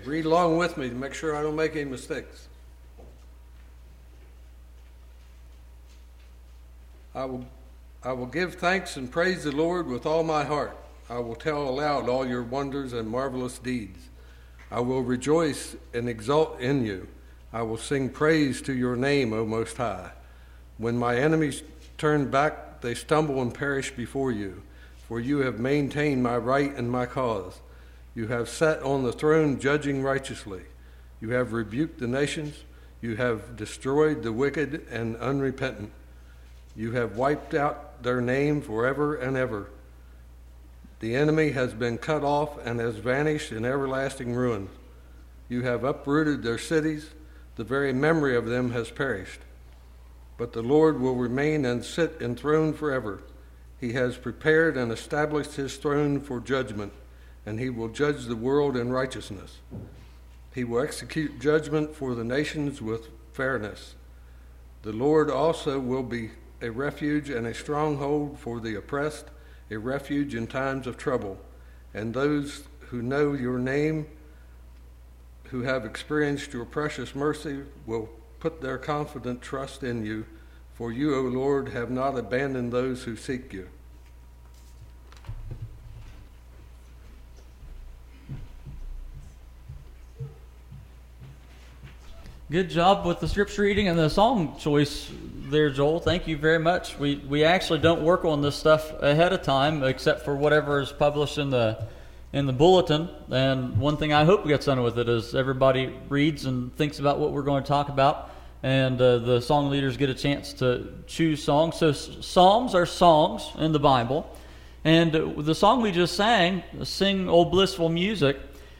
Read along with me to make sure I don't make any mistakes. I will give thanks and praise the Lord with all my heart. I will tell aloud all your wonders and marvelous deeds. I will rejoice and exult in you. I will sing praise to your name, O Most High. When my enemies turn back, they stumble and perish before you. For you have maintained my right and my cause. You have sat on the throne judging righteously. You have rebuked the nations. You have destroyed the wicked and unrepentant. You have wiped out their name forever and ever. The enemy has been cut off and has vanished in everlasting ruin. You have uprooted their cities. The very memory of them has perished. But the Lord will remain and sit enthroned forever. He has prepared and established his throne for judgment, and he will judge the world in righteousness. He will execute judgment for the nations with fairness. The Lord also will be a refuge and a stronghold for the oppressed, a refuge in times of trouble. And those who know your name, who have experienced your precious mercy, will put their confident trust in you. For you, O Lord, have not abandoned those who seek you. Good job with the scripture reading and the song choice there, Joel. Thank you very much. We actually don't work on this stuff ahead of time, except for whatever is published in the bulletin. And one thing I hope gets done with it is everybody reads and thinks about what we're going to talk about, and the song leaders get a chance to choose songs. So psalms are songs in the Bible, and the song we just sang, "Sing, O Blissful Music,"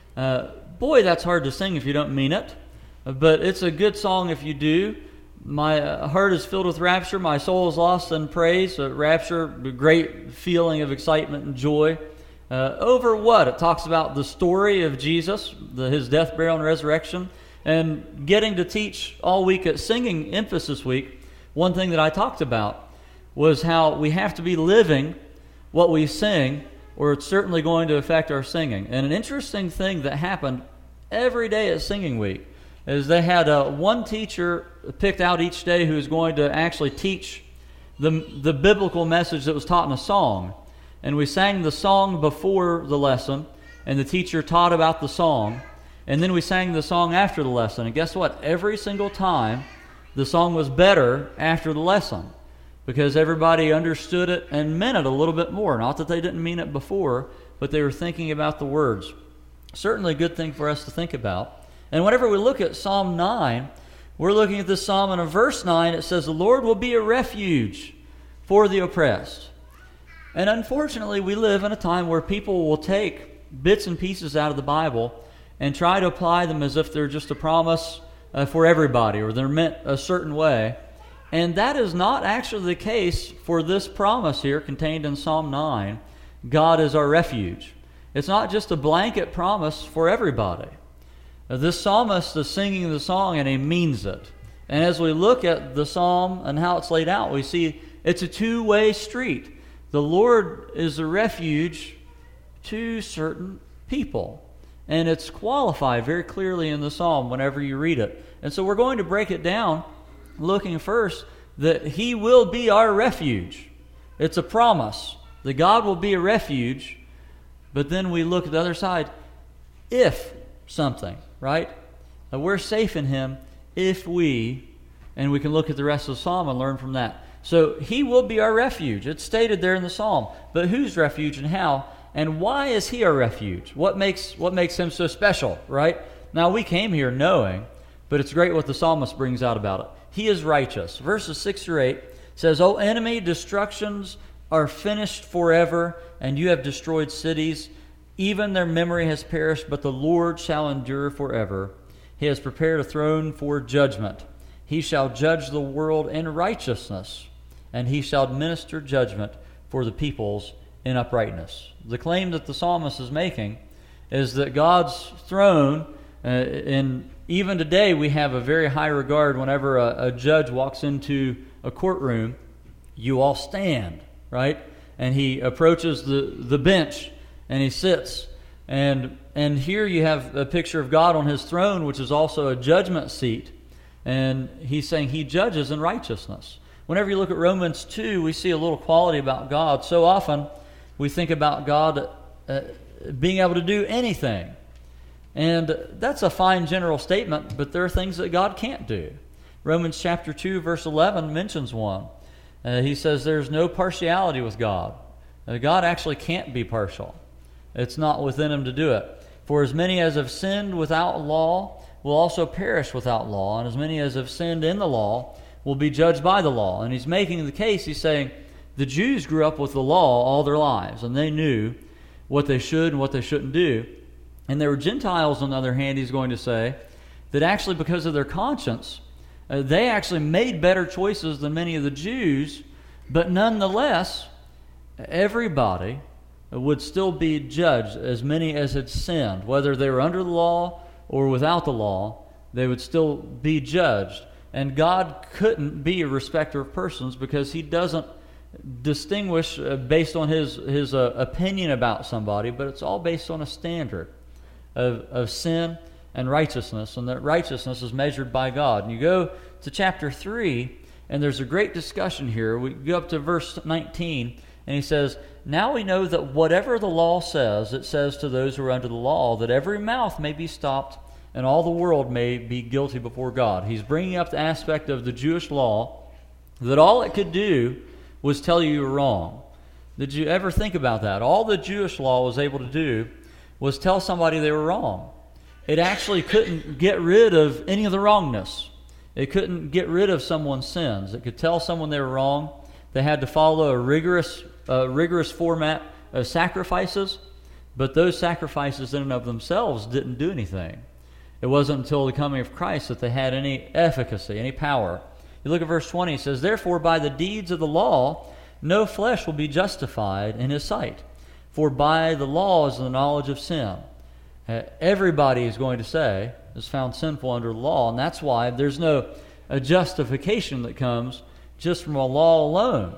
boy, that's hard to sing if you don't mean it. But it's a good song if you do. My heart is filled with rapture. My soul is lost in praise. Rapture, a great feeling of excitement and joy. Over what? It talks about the story of Jesus, his death, burial, and resurrection. And getting to teach all week at Singing Emphasis Week, one thing that I talked about was how we have to be living what we sing, or it's certainly going to affect our singing. And an interesting thing that happened every day at Singing Week is they had one teacher picked out each day who was going to actually teach the biblical message that was taught in a song. And we sang the song before the lesson, and the teacher taught about the song, and then we sang the song after the lesson. And guess what? Every single time, the song was better after the lesson, because everybody understood it and meant it a little bit more. Not that they didn't mean it before, but they were thinking about the words. Certainly a good thing for us to think about. And whenever we look at Psalm 9, we're looking at this psalm, and in verse 9 it says, "The Lord will be a refuge for the oppressed." And unfortunately, we live in a time where people will take bits and pieces out of the Bible and try to apply them as if they're just a promise for everybody, or they're meant a certain way. And that is not actually the case for this promise here contained in Psalm 9. God is our refuge. It's not just a blanket promise for everybody. This psalmist is singing the song, and he means it. And as we look at the psalm and how it's laid out, we see it's a two-way street. The Lord is a refuge to certain people. And it's qualified very clearly in the psalm whenever you read it. And so we're going to break it down looking first that he will be our refuge. It's a promise that God will be a refuge. But then we look at the other side, if something, right? We're safe in him if we, and we can look at the rest of the psalm and learn from that. So he will be our refuge. It's stated there in the psalm. But whose refuge and how? And why is he our refuge? What makes him so special, right? Now, we came here knowing, but it's great what the psalmist brings out about it. He is righteous. Verses 6 through 8 says, "O enemy, destructions are finished forever, and you have destroyed cities. Even their memory has perished, but the Lord shall endure forever. He has prepared a throne for judgment. He shall judge the world in righteousness, and he shall administer judgment for the peoples in uprightness." The claim that the psalmist is making is that God's throne, and even today we have a very high regard whenever a judge walks into a courtroom, you all stand, right? And he approaches the bench, and he sits. And here you have a picture of God on his throne, which is also a judgment seat. And he's saying he judges in righteousness. Whenever you look at Romans 2, we see a little quality about God. So often we think about God being able to do anything. And that's a fine general statement, but there are things that God can't do. Romans chapter 2, verse 11 mentions one. He says there's no partiality with God. God actually can't be partial. It's not within him to do it. For as many as have sinned without law will also perish without law, and as many as have sinned in the law will be judged by the law. And he's making the case, he's saying the Jews grew up with the law all their lives, and they knew what they should and what they shouldn't do. And there were Gentiles, on the other hand, he's going to say, that actually because of their conscience, they actually made better choices than many of the Jews, but nonetheless, everybody would still be judged. As many as had sinned, whether they were under the law or without the law, they would still be judged. And God couldn't be a respecter of persons because he doesn't distinguish based on his opinion about somebody, but it's all based on a standard of sin and righteousness, and that righteousness is measured by God. And you go to chapter 3, and there's a great discussion here. We go up to verse 19, and he says, "Now we know that whatever the law says, it says to those who are under the law, that every mouth may be stopped, and all the world may be guilty before God." He's bringing up the aspect of the Jewish law, that all it could do was tell you were wrong. Did you ever think about that? All the Jewish law was able to do was tell somebody they were wrong. It actually couldn't get rid of any of the wrongness. It couldn't get rid of someone's sins. It could tell someone they were wrong. They had to follow a rigorous format of sacrifices, but those sacrifices in and of themselves didn't do anything. It wasn't until the coming of Christ that they had any efficacy, any power. You look at verse 20, it says, "Therefore by the deeds of the law no flesh will be justified in his sight, for by the law is the knowledge of sin." Everybody is going to say is found sinful under the law, and that's why there's no a justification that comes just from a law alone.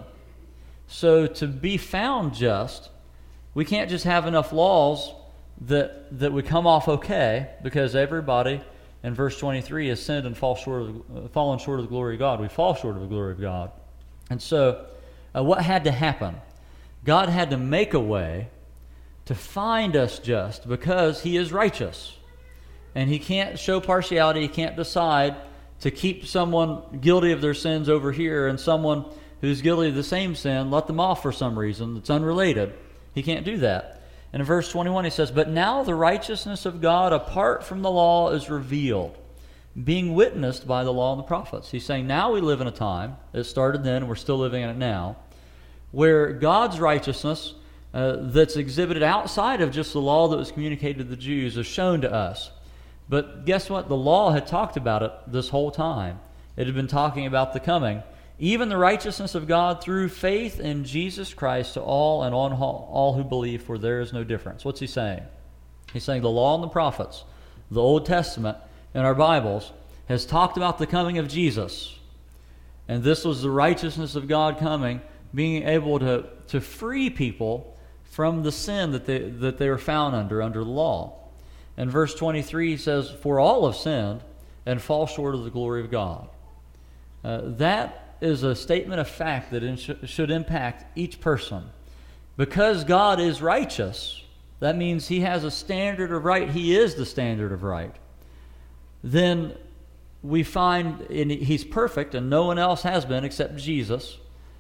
So to be found just, we can't just have enough laws that would come off okay, because everybody in verse 23 has sinned and fallen short of the glory of God. We fall short of the glory of God. And so what had to happen? God had to make a way to find us just because he is righteous. And he can't show partiality. He can't decide to keep someone guilty of their sins over here and someone who's guilty of the same sin, let them off for some reason that's unrelated. He can't do that. And in verse 21 he says, "But now the righteousness of God apart from the law is revealed, being witnessed by the law and the prophets." He's saying now we live in a time, it started then and we're still living in it now, where God's righteousness that's exhibited outside of just the law that was communicated to the Jews is shown to us. But guess what? The law had talked about it this whole time. It had been talking about the coming. Even the righteousness of God through faith in Jesus Christ to all and on all who believe, for there is no difference. What's he saying? He's saying the law and the prophets, the Old Testament in our Bibles, has talked about the coming of Jesus. And this was the righteousness of God coming, being able to free people from the sin that they were found under the law. In verse 23 he says, "For all have sinned and fall short of the glory of God." That is a statement of fact that should impact each person. Because God is righteous, that means he has a standard of right. He is the standard of right. Then we find he's perfect and no one else has been except Jesus.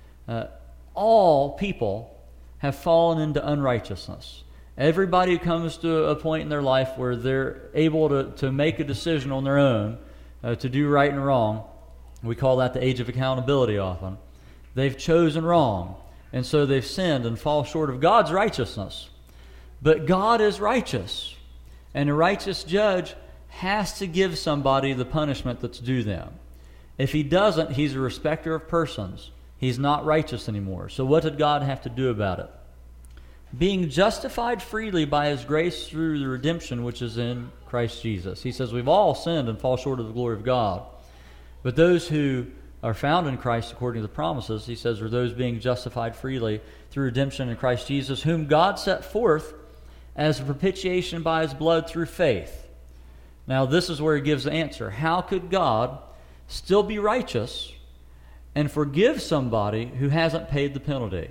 All people have fallen into unrighteousness. Everybody who comes to a point in their life where they're able to make a decision on their own to do right and wrong, we call that the age of accountability often. They've chosen wrong, and so they've sinned and fall short of God's righteousness. But God is righteous, and a righteous judge has to give somebody the punishment that's due them. If he doesn't, he's a respecter of persons. He's not righteous anymore. So what did God have to do about it? Being justified freely by his grace through the redemption which is in Christ Jesus. He says we've all sinned and fall short of the glory of God. But those who are found in Christ according to the promises, he says, are those being justified freely through redemption in Christ Jesus, whom God set forth as a propitiation by his blood through faith. Now this is where he gives the answer. How could God still be righteous and forgive somebody who hasn't paid the penalty?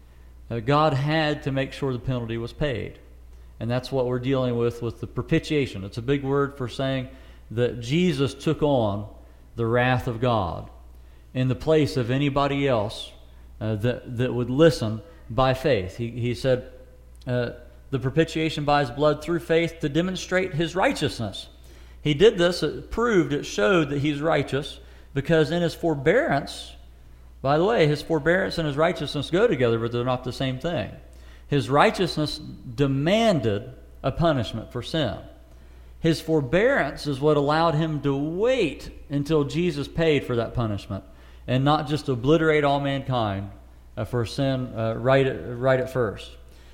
God had to make sure the penalty was paid. And that's what we're dealing with the propitiation. It's a big word for saying that Jesus took on the wrath of God in the place of anybody else that would listen by faith. He said the propitiation by his blood through faith to demonstrate his righteousness. He did this, it showed that he's righteous, because in his forbearance, by the way, his forbearance and his righteousness go together, but they're not the same thing. His righteousness demanded a punishment for sin. His forbearance is what allowed him to wait until Jesus paid for that punishment and not just obliterate all mankind for sin right at first.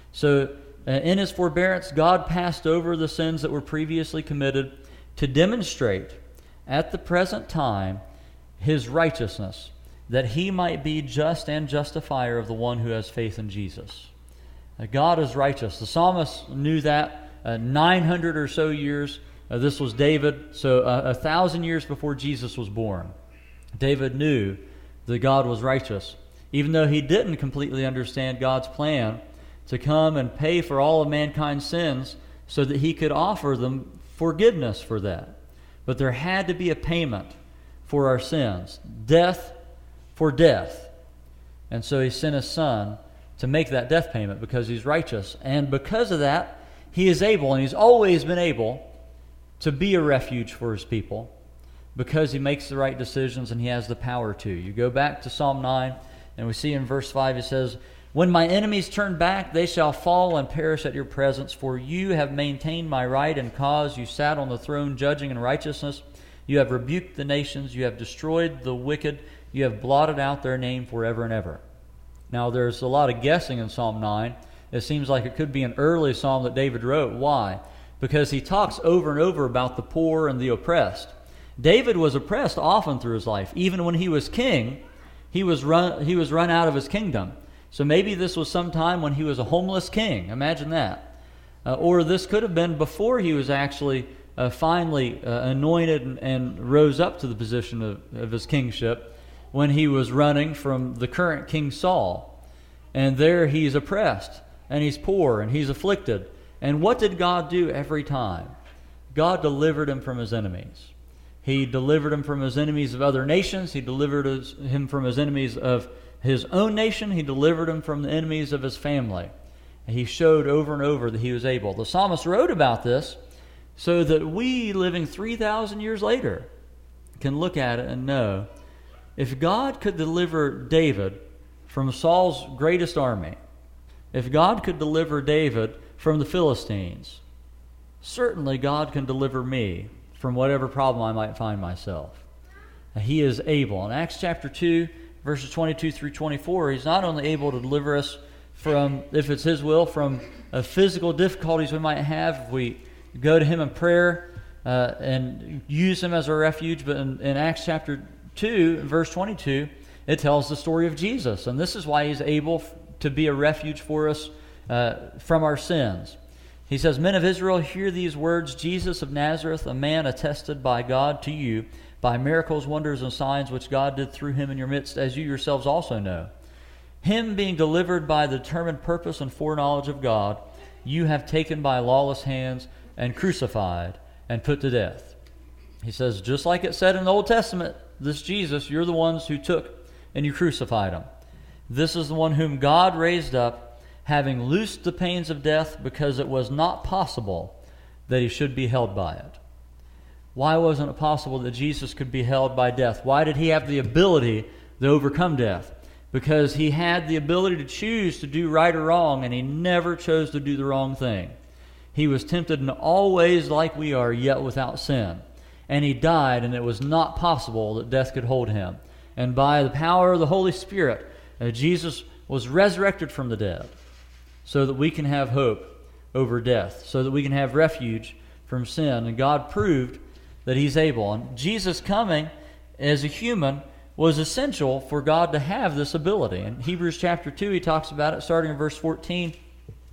So in his forbearance, God passed over the sins that were previously committed to demonstrate at the present time his righteousness, that he might be just and justifier of the one who has faith in Jesus. God is righteous. The psalmist knew that 900 or so years. This was David, so 1,000 years before Jesus was born. David knew that God was righteous, even though he didn't completely understand God's plan to come and pay for all of mankind's sins so that he could offer them forgiveness for that. But there had to be a payment for our sins, death for death. And so he sent his son to make that death payment because he's righteous. And because of that, he is able, and he's always been able, to be a refuge for his people because he makes the right decisions and he has the power to. You go back to Psalm 9, and we see in verse 5, it says, "When my enemies turn back, they shall fall and perish at your presence, for you have maintained my right and cause. You sat on the throne judging in righteousness. You have rebuked the nations. You have destroyed the wicked. You have blotted out their name forever and ever." Now, there's a lot of guessing in Psalm 9. It seems like it could be an early psalm that David wrote. Why? Because he talks over and over about the poor and the oppressed. David was oppressed often through his life. Even when he was king, he was run out of his kingdom. So maybe this was some time when he was a homeless king. Imagine that. Or this could have been before he was actually finally anointed and rose up to the position of his kingship, when he was running from the current King Saul. And there he's oppressed, and he's poor, and he's afflicted. And what did God do every time? God delivered him from his enemies. He delivered him from his enemies of other nations. He delivered him from his enemies of his own nation. He delivered him from the enemies of his family. And he showed over and over that he was able. The psalmist wrote about this so that we, living 3,000 years later, can look at it and know, if God could deliver David from Saul's greatest army, if God could deliver David from the Philistines, certainly God can deliver me from whatever problem I might find myself. He is able. In Acts chapter 2, verses 22 through 24, he's not only able to deliver us from, if it's his will, from physical difficulties we might have if we go to him in prayer and use him as our refuge, but in Acts chapter 2, verse 22, it tells the story of Jesus. And this is why he's able to be a refuge for us from our sins. He says, "Men of Israel, hear these words. Jesus of Nazareth, a man attested by God to you by miracles, wonders, and signs which God did through him in your midst, as you yourselves also know. Him being delivered by the determined purpose and foreknowledge of God, you have taken by lawless hands and crucified and put to death." He says, just like it said in the Old Testament, this Jesus, you're the ones who took and you crucified him. This is the one whom God raised up, having loosed the pains of death, because it was not possible that he should be held by it. Why wasn't it possible that Jesus could be held by death? Why did he have the ability to overcome death? Because he had the ability to choose to do right or wrong, and he never chose to do the wrong thing. He was tempted in all ways like we are, yet without sin. And he died, and it was not possible that death could hold him. And by the power of the Holy Spirit, Jesus was resurrected from the dead so that we can have hope over death, so that we can have refuge from sin. And God proved that he's able. And Jesus coming as a human was essential for God to have this ability. In Hebrews chapter 2, he talks about it, starting in verse 14.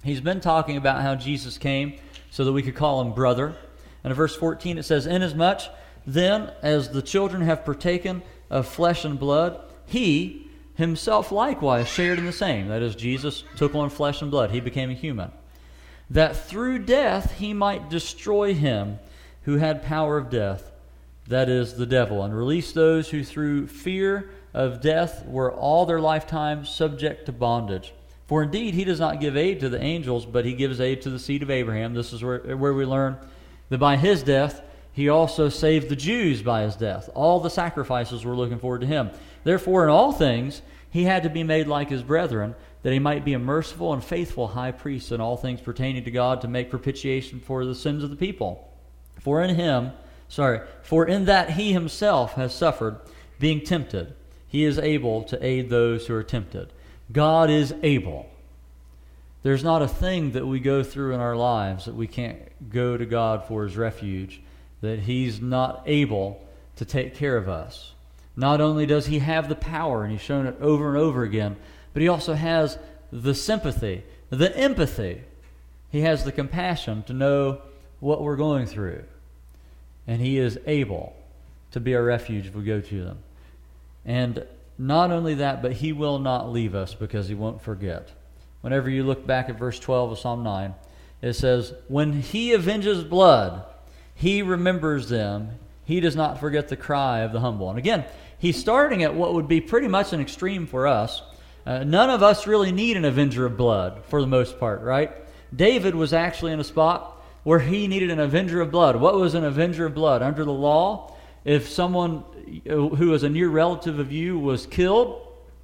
He's been talking about how Jesus came so that we could call him brother. And in verse 14 it says, "Inasmuch then as the children have partaken of flesh and blood, he himself likewise shared in the same." That is, Jesus took on flesh and blood. He became a human. "That through death he might destroy him who had power of death, that is, the devil, and release those who through fear of death were all their lifetime subject to bondage. For indeed he does not give aid to the angels, but he gives aid to the seed of Abraham." This is where we learn that by his death he also saved the Jews by his death. All the sacrifices were looking forward to him. "Therefore in all things he had to be made like his brethren, that he might be a merciful and faithful high priest in all things pertaining to God, to make propitiation for the sins of the people. For in that he himself has suffered, being tempted, he is able to aid those who are tempted." God is able. There's not a thing that we go through in our lives that we can't go to God for as refuge, that he's not able to take care of us. Not only does he have the power, and he's shown it over and over again, but he also has the sympathy, the empathy. He has the compassion to know what we're going through. And he is able to be our refuge if we go to them. And not only that, but he will not leave us because he won't forget. Whenever you look back at verse 12 of Psalm 9, it says, "When he avenges blood, he remembers them. He does not forget the cry of the humble." And again, he's starting at what would be pretty much an extreme for us. None of us really need an avenger of blood for the most part, right? David was actually in a spot where he needed an avenger of blood. What was an avenger of blood? Under the law, if someone who was a near relative of you was killed,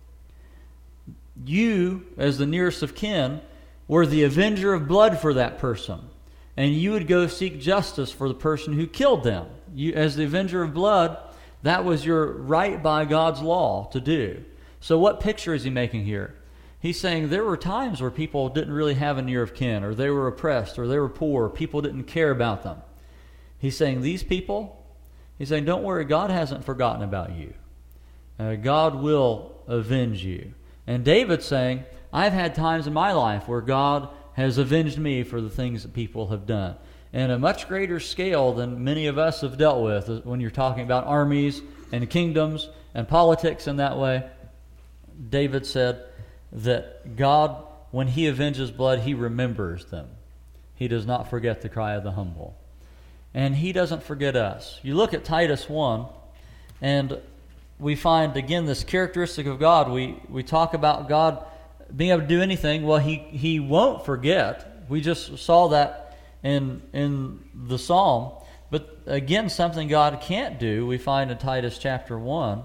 you, as the nearest of kin, were the avenger of blood for that person. And you would go seek justice for the person who killed them. You, as the avenger of blood, that was your right by God's law to do. So what picture is he making here? He's saying there were times where people didn't really have a near of kin, or they were oppressed, or they were poor, or people didn't care about them. He's saying these people, he's saying, don't worry, God hasn't forgotten about you. God will avenge you. And David's saying, I've had times in my life where God has avenged me for the things that people have done. And a much greater scale than many of us have dealt with when you're talking about armies and kingdoms and politics in that way. David said that God, when he avenges blood, he remembers them. He does not forget the cry of the humble. And he doesn't forget us. You look at Titus 1, and we find, again, this characteristic of God. We talk about God being able to do anything. Well, he won't forget. We just saw that in the psalm. But again, something God can't do, we find in Titus chapter 1.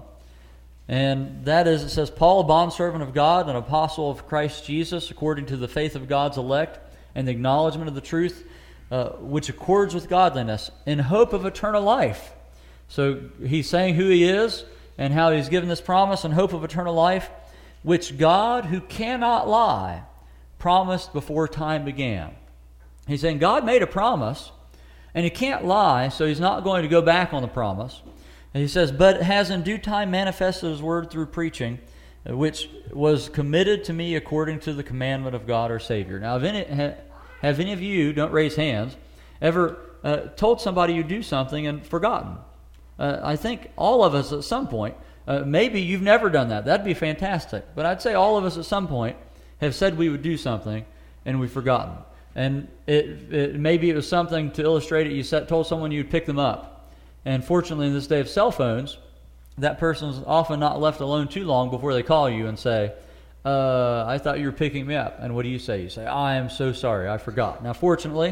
And that is, it says, Paul, a bondservant of God, an apostle of Christ Jesus, according to the faith of God's elect and the acknowledgement of the truth, which accords with godliness, in hope of eternal life. So he's saying who he is and how he's given this promise in hope of eternal life, which God, who cannot lie, promised before time began. He's saying God made a promise, and he can't lie, so he's not going to go back on the promise. And he says, but has in due time manifested his word through preaching, which was committed to me according to the commandment of God our Savior. Now, have any of you, don't raise hands, ever told somebody you do something and forgotten? I think all of us at some point, maybe you've never done that. That'd be fantastic. But I'd say all of us at some point have said we would do something and we've forgotten. And maybe it was something to illustrate it. You told someone you'd pick them up. And fortunately, in this day of cell phones, that person's often not left alone too long before they call you and say, I thought you were picking me up. And what do you say? You say, I am so sorry, I forgot. Now, fortunately,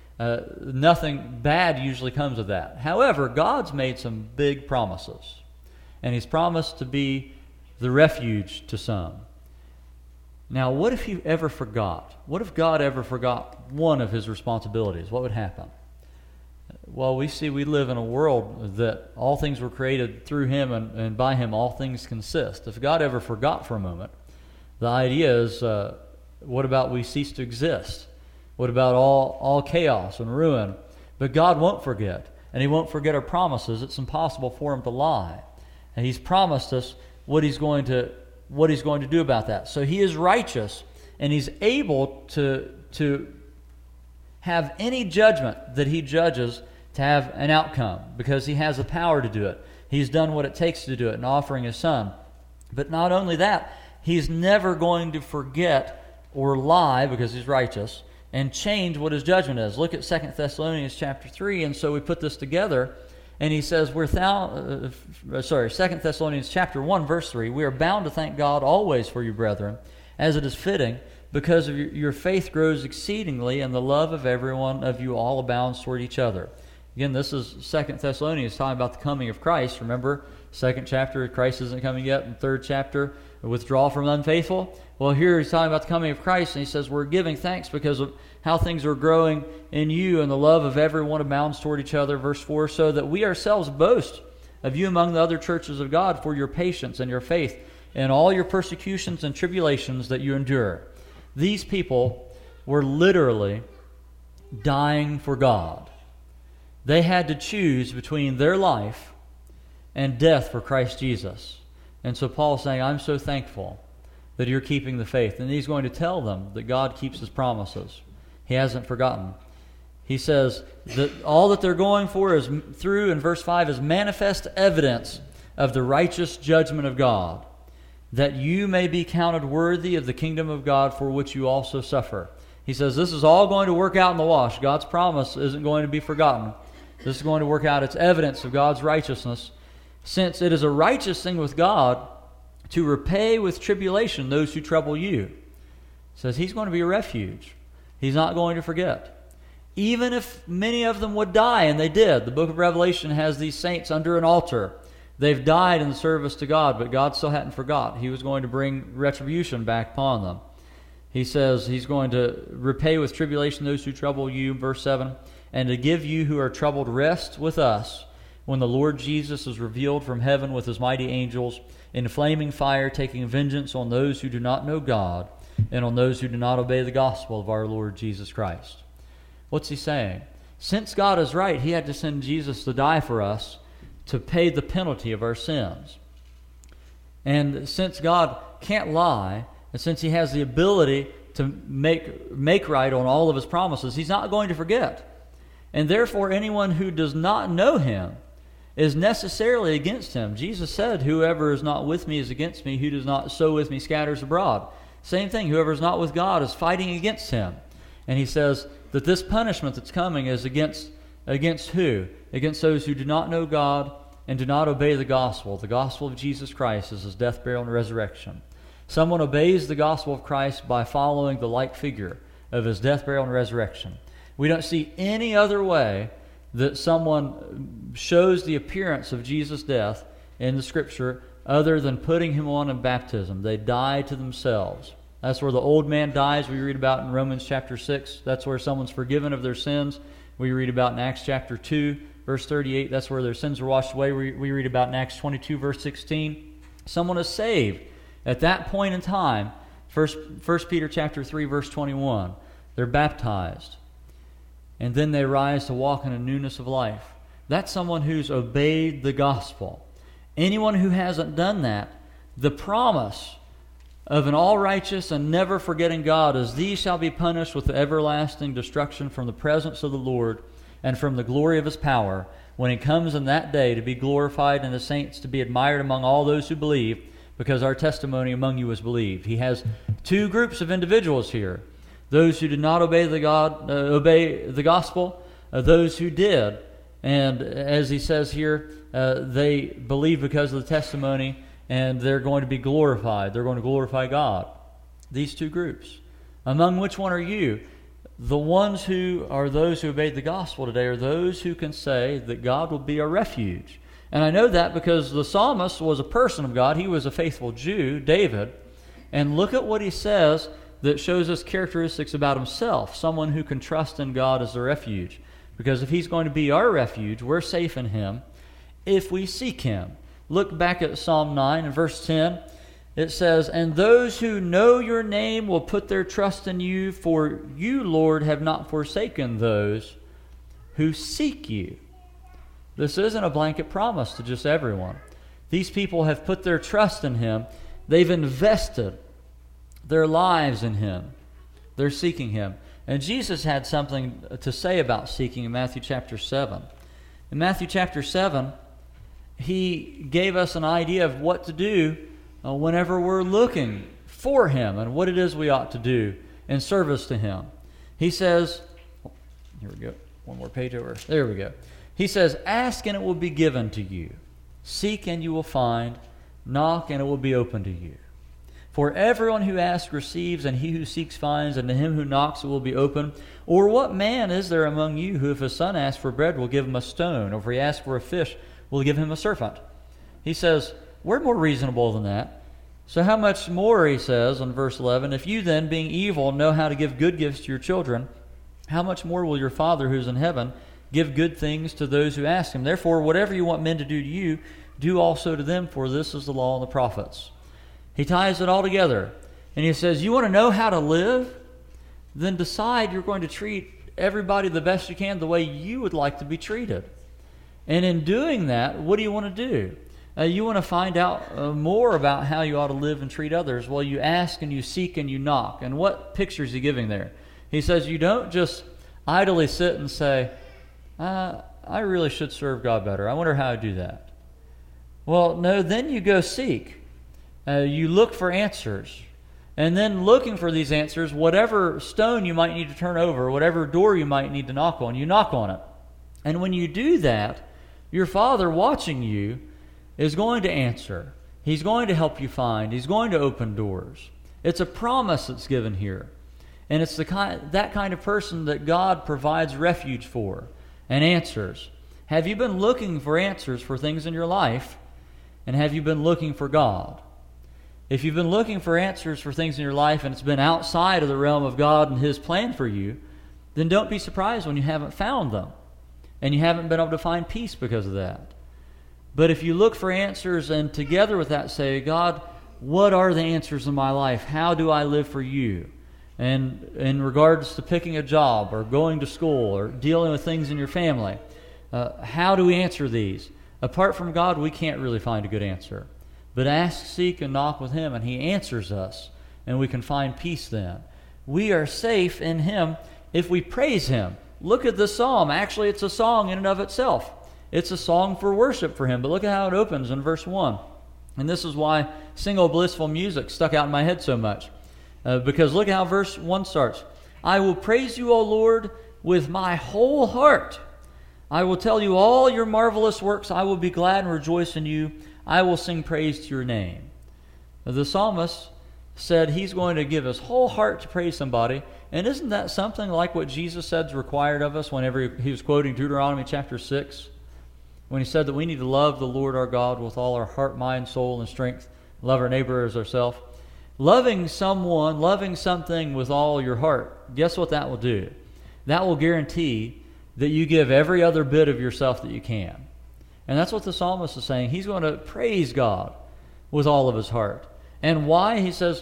nothing bad usually comes of that. However, God's made some big promises. And he's promised to be the refuge to some. Now, what if you ever forgot? What if God ever forgot one of his responsibilities? What would happen? Well, we live in a world that all things were created through him, and by him all things consist. If God ever forgot for a moment, the idea is, what about we cease to exist? What about all chaos and ruin? But God won't forget, and he won't forget our promises. It's impossible for him to lie. And he's promised us what he's going to do about that. So he is righteous, and he's able to to have any judgment that he judges to have an outcome, because he has the power to do it. He's done what it takes to do it in offering his Son. But not only that, he's never going to forget or lie, because he's righteous, and change what his judgment is. Look at 2 Thessalonians chapter 3, and so we put this together, and he says, 2 Thessalonians chapter 1, verse 3, we are bound to thank God always for you, brethren, as it is fitting, because of your faith grows exceedingly, and the love of every one of you all abounds toward each other. Again, this is 2 Thessalonians talking about the coming of Christ. Remember, 2nd chapter, Christ isn't coming yet. And 3rd chapter, withdrawal from unfaithful. Well, here he's talking about the coming of Christ, and he says, we're giving thanks because of how things are growing in you, and the love of everyone abounds toward each other. Verse 4, so that we ourselves boast of you among the other churches of God for your patience and your faith and all your persecutions and tribulations that you endure. These people were literally dying for God. They had to choose between their life and death for Christ Jesus. And so Paul's saying, I'm so thankful that you're keeping the faith. And he's going to tell them that God keeps his promises. He hasn't forgotten. He says that all that they're going for is through, in verse 5, is manifest evidence of the righteous judgment of God, that you may be counted worthy of the kingdom of God for which you also suffer. He says this is all going to work out in the wash. God's promise isn't going to be forgotten. This is going to work out. It's evidence of God's righteousness, since it is a righteous thing with God to repay with tribulation those who trouble you. He says he's going to be a refuge. He's not going to forget. Even if many of them would die, and they did. The book of Revelation has these saints under an altar. They've died in service to God, but God still hadn't forgot. He was going to bring retribution back upon them. He says he's going to repay with tribulation those who trouble you, verse 7, and to give you who are troubled rest with us when the Lord Jesus is revealed from heaven with his mighty angels in flaming fire, taking vengeance on those who do not know God and on those who do not obey the gospel of our Lord Jesus Christ. What's he saying? Since God is right, he had to send Jesus to die for us to pay the penalty of our sins. And since God can't lie, and since he has the ability to make right on all of his promises, he's not going to forget. And therefore, anyone who does not know him is necessarily against him. Jesus said, whoever is not with me is against me. Who does not sow with me scatters abroad. Same thing, whoever is not with God is fighting against him. And he says that this punishment that's coming is against who? Against those who do not know God and do not obey the gospel. The gospel of Jesus Christ is his death, burial, and resurrection. Someone obeys the gospel of Christ by following the like figure of his death, burial, and resurrection. We don't see any other way that someone shows the appearance of Jesus' death in the Scripture other than putting him on in baptism. They die to themselves. That's where the old man dies, we read about in Romans chapter 6. That's where someone's forgiven of their sins. We read about in Acts chapter 2, verse 38. That's where their sins are washed away. We read about in Acts 22, verse 16. Someone is saved at that point in time. 1 Peter chapter 3, verse 21. They're baptized. And then they rise to walk in a newness of life. That's someone who's obeyed the gospel. Anyone who hasn't done that, the promise of an all-righteous and never forgetting God is, these shall be punished with everlasting destruction from the presence of the Lord and from the glory of his power, when he comes in that day to be glorified and the saints to be admired among all those who believe, because our testimony among you is believed. He has two groups of individuals here. Those who did not obey the gospel, those who did. And as he says here, they believe because of the testimony, and they're going to be glorified. They're going to glorify God. These two groups. Among which one are you? The ones who are those who obeyed the gospel today are those who can say that God will be our refuge. And I know that because the psalmist was a person of God. He was a faithful Jew, David. And look at what he says that shows us characteristics about himself, someone who can trust in God as a refuge. Because if he's going to be our refuge, we're safe in him if we seek him. Look back at Psalm 9 and verse 10. It says, and those who know your name will put their trust in you, for you, Lord, have not forsaken those who seek you. This isn't a blanket promise to just everyone. These people have put their trust in him. They've invested their lives in him. They're seeking him. And Jesus had something to say about seeking in Matthew chapter 7. In Matthew chapter 7, he gave us an idea of what to do whenever we're looking for him and what it is we ought to do in service to him. He says, here we go, one more page over. There we go. He says, ask and it will be given to you. Seek and you will find. Knock and it will be open to you. For everyone who asks receives, and he who seeks finds, and to him who knocks it will be open. Or what man is there among you who, if his son asks for bread, will give him a stone? Or if he asks for a fish, will give him a serpent? He says, we're more reasonable than that. So how much more, he says in verse 11, if you then, being evil, know how to give good gifts to your children, how much more will your Father who is in heaven give good things to those who ask him? Therefore, whatever you want men to do to you, do also to them, for this is the law and the prophets. He ties it all together. And he says, you want to know how to live? Then decide you're going to treat everybody the best you can the way you would like to be treated. And in doing that, what do you want to do? You want to find out more about how you ought to live and treat others. Well, you ask and you seek and you knock. And what picture is he giving there? He says you don't just idly sit and say, I really should serve God better. I wonder how I do that. Well, no, then you go seek. You look for answers. And then looking for these answers, whatever stone you might need to turn over, whatever door you might need to knock on, you knock on it. And when you do that, your Father watching you is going to answer. He's going to help you find. He's going to open doors. It's a promise that's given here. And it's that kind of person that God provides refuge for and answers. Have you been looking for answers for things in your life? And have you been looking for God? If you've been looking for answers for things in your life and it's been outside of the realm of God and his plan for you, then don't be surprised when you haven't found them and you haven't been able to find peace because of that. But if you look for answers and together with that say, God, what are the answers in my life? How do I live for you? And in regards to picking a job or going to school or dealing with things in your family, how do we answer these? Apart from God, we can't really find a good answer. But ask, seek, and knock with him, and he answers us, and we can find peace then. We are safe in him if we praise him. Look at the psalm. Actually, it's a song in and of itself. It's a song for worship for him. But look at how it opens in verse 1. And this is why Sing O Blissful Music stuck out in my head so much. Because look at how verse 1 starts. I will praise you, O Lord, with my whole heart. I will tell you all your marvelous works. I will be glad and rejoice in you. I will sing praise to your name. The psalmist said he's going to give his whole heart to praise somebody. And isn't that something like what Jesus said is required of us whenever he was quoting Deuteronomy chapter 6? When he said that we need to love the Lord our God with all our heart, mind, soul, and strength. Love our neighbor as ourselves. Loving someone, loving something with all your heart, guess what that will do? That will guarantee that you give every other bit of yourself that you can. And that's what the psalmist is saying. He's going to praise God with all of his heart. And why? He says,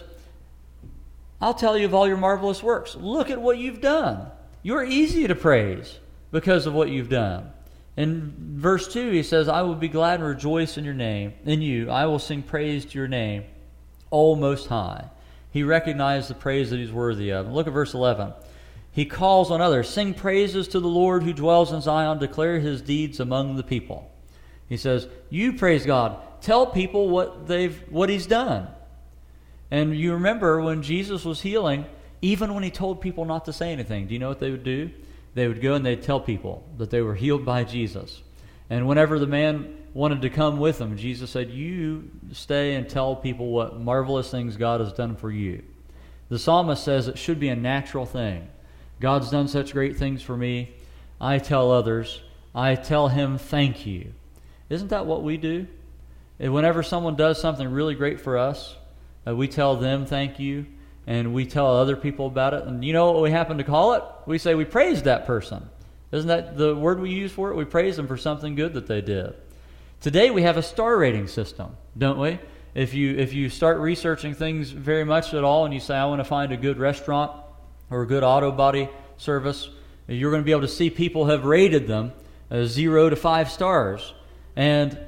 I'll tell you of all your marvelous works. Look at what you've done. You're easy to praise because of what you've done. In verse 2, he says, I will be glad and rejoice in your name, in you. I will sing praise to your name, O Most High. He recognized the praise that he's worthy of. And look at verse 11. He calls on others. Sing praises to the Lord who dwells in Zion. Declare his deeds among the people. He says, you praise God. Tell people what he's done. And you remember when Jesus was healing, even when he told people not to say anything, do you know what they would do? They would go and they'd tell people that they were healed by Jesus. And whenever the man wanted to come with him, Jesus said, you stay and tell people what marvelous things God has done for you. The psalmist says it should be a natural thing. God's done such great things for me. I tell others. I tell him thank you. Isn't that what we do? And whenever someone does something really great for us, we tell them thank you, and we tell other people about it. And you know what we happen to call it? We say we praised that person. Isn't that the word we use for it? We praise them for something good that they did. Today we have a star rating system, don't we? If you start researching things very much at all and you say, I want to find a good restaurant or a good auto body service, you're going to be able to see people have rated them 0 to 5 stars. And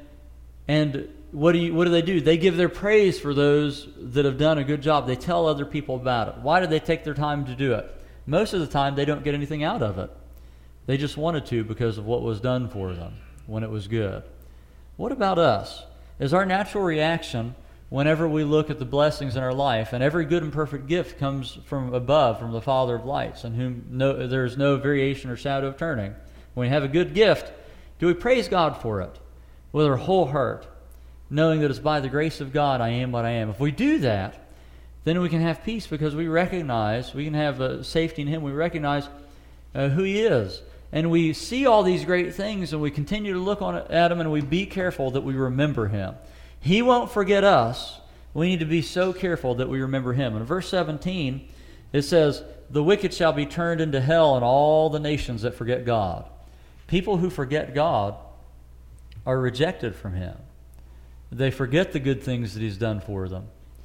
what do they do? They give their praise for those that have done a good job. They tell other people about it. Why do they take their time to do it? most of the time they don't get anything out of it. They just wanted to because of what was done for them when it was good. What about us? Is our natural reaction whenever we look at the blessings in our life, and every good and perfect gift comes from above, from the Father of lights, in whom there is no variation or shadow of turning. When we have a good gift, do we praise God for it with our whole heart, knowing that it's by the grace of God I am what I am? If we do that, then we can have peace because we recognize, we can have safety in Him. We recognize who He is. And we see all these great things, and we continue to look at Him, and we be careful that we remember Him. He won't forget us. We need to be so careful that we remember Him. In verse 17, it says, "The wicked shall be turned into hell, and all the nations that forget God." People who forget God are rejected from Him. They forget the good things that He's done for them.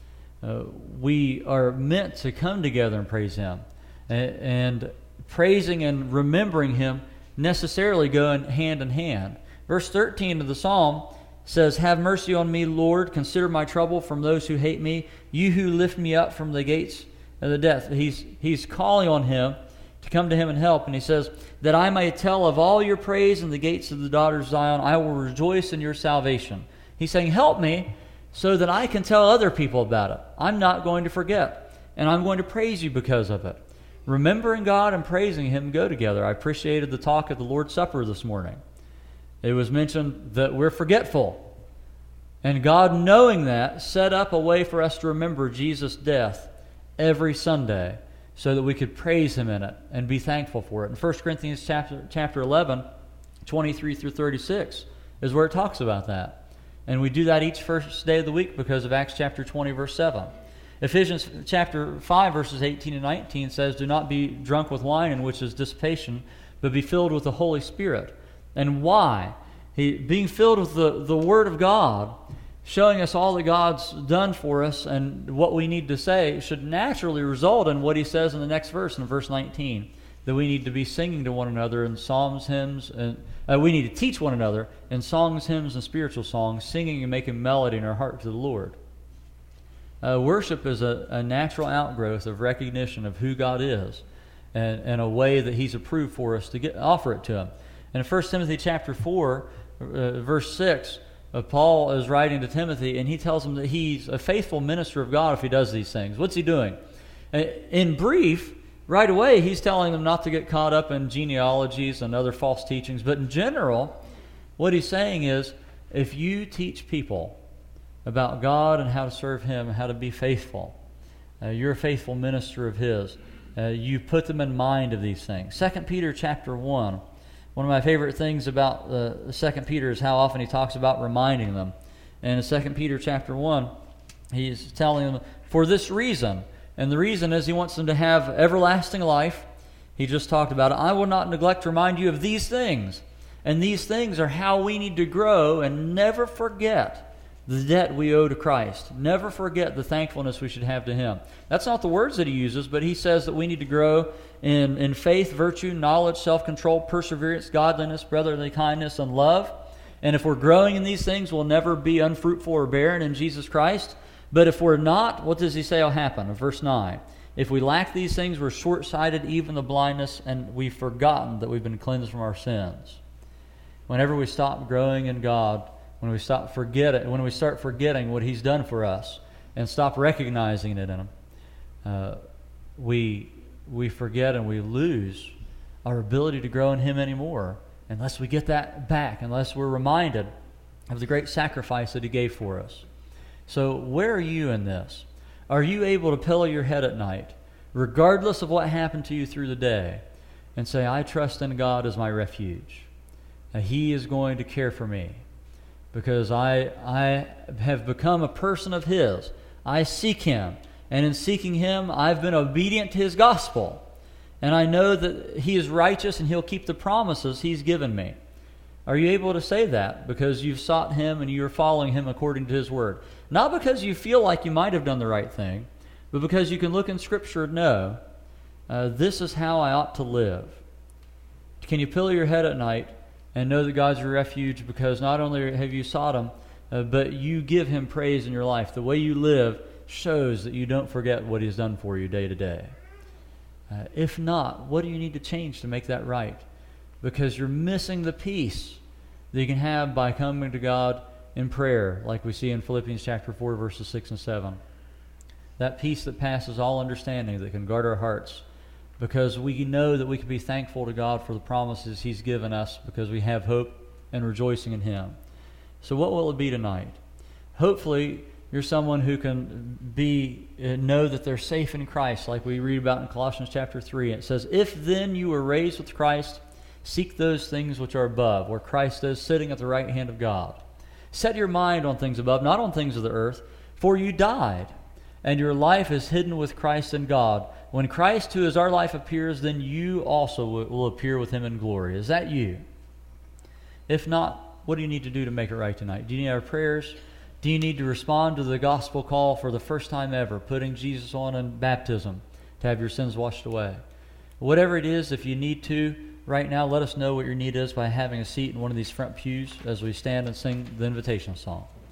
We are meant to come together and praise Him. And praising and remembering Him necessarily go hand in hand. Verse 13 of the Psalm says, "Have mercy on me, Lord. Consider my trouble from those who hate me. You who lift me up from the gates of the death." He's calling on Him to come to Him and help. And he says, "That I may tell of all your praise in the gates of the daughters of Zion. I will rejoice in your salvation." He's saying, help me so that I can tell other people about it. I'm not going to forget. And I'm going to praise you because of it. Remembering God and praising Him go together. I appreciated the talk at the Lord's Supper this morning. It was mentioned that we're forgetful. And God, knowing that, set up a way for us to remember Jesus' death every Sunday so that we could praise Him in it and be thankful for it. In 1 Corinthians chapter 11, 23 through 36 is where it talks about that. And we do that each first day of the week because of Acts chapter 20, verse 7. Ephesians chapter 5, verses 18 and 19 says, "Do not be drunk with wine, in which is dissipation, but be filled with the Holy Spirit." And why? Being filled with the Word of God, showing us all that God's done for us and what we need to say, should naturally result in what He says in the next verse, in verse 19, that we need to be singing to one another in psalms, hymns, and we need to teach one another in songs, hymns, and spiritual songs, singing and making melody in our heart to the Lord. Worship is a natural outgrowth of recognition of who God is and a way that He's approved for us to offer it to Him. And in 1 Timothy chapter 4, verse 6, Paul is writing to Timothy, and he tells him that he's a faithful minister of God if he does these things. What's he doing? In brief, right away, he's telling them not to get caught up in genealogies and other false teachings. But in general, what he's saying is, if you teach people about God and how to serve Him and how to be faithful, you're a faithful minister of His. You put them in mind of these things. 2 Peter chapter 1. One of my favorite things about 2 Peter is how often he talks about reminding them. And in 2 Peter chapter 1, he's telling them, for this reason, and the reason is he wants them to have everlasting life. He just talked about it. I will not neglect to remind you of these things. And these things are how we need to grow and never forget the debt we owe to Christ. Never forget the thankfulness we should have to Him. That's not the words that he uses, but he says that we need to grow in faith, virtue, knowledge, self-control, perseverance, godliness, brotherly kindness, and love. And if we're growing in these things, we'll never be unfruitful or barren in Jesus Christ. But if we're not, what does he say will happen? In verse 9, if we lack these things, we're short-sighted, even the blindness, and we've forgotten that we've been cleansed from our sins. Whenever we stop growing in God, when we start forgetting what He's done for us and stop recognizing it in Him, we forget and we lose our ability to grow in Him anymore unless we get that back, unless we're reminded of the great sacrifice that He gave for us. So where are you in this? Are you able to pillow your head at night, regardless of what happened to you through the day, and say, I trust in God as my refuge. He is going to care for me because I have become a person of His. I seek Him, and in seeking Him, I've been obedient to His gospel. And I know that He is righteous and He'll keep the promises He's given me. Are you able to say that because you've sought Him and you're following Him according to His Word? Not because you feel like you might have done the right thing, but because you can look in Scripture and know, this is how I ought to live. Can you pillow your head at night and know that God's your refuge because not only have you sought Him, but you give Him praise in your life. The way you live shows that you don't forget what He's done for you day to day. If not, what do you need to change to make that right? Because you're missing the peace that you can have by coming to God in prayer, like we see in Philippians chapter 4, verses 6 and 7. That peace that passes all understanding, that can guard our hearts, because we know that we can be thankful to God for the promises He's given us, because we have hope and rejoicing in Him. So what will it be tonight? Hopefully, you're someone who can know that they're safe in Christ, like we read about in Colossians chapter 3. It says, "If then you were raised with Christ, seek those things which are above, where Christ is sitting at the right hand of God. Set your mind on things above, not on things of the earth, for you died, and your life is hidden with Christ in God. When Christ, who is our life, appears, then you also will appear with Him in glory." Is that you? If not, what do you need to do to make it right tonight? Do you need our prayers? Do you need to respond to the gospel call for the first time ever, putting Jesus on in baptism to have your sins washed away? Whatever it is, if you need to, right now, let us know what your need is by having a seat in one of these front pews as we stand and sing the invitational song.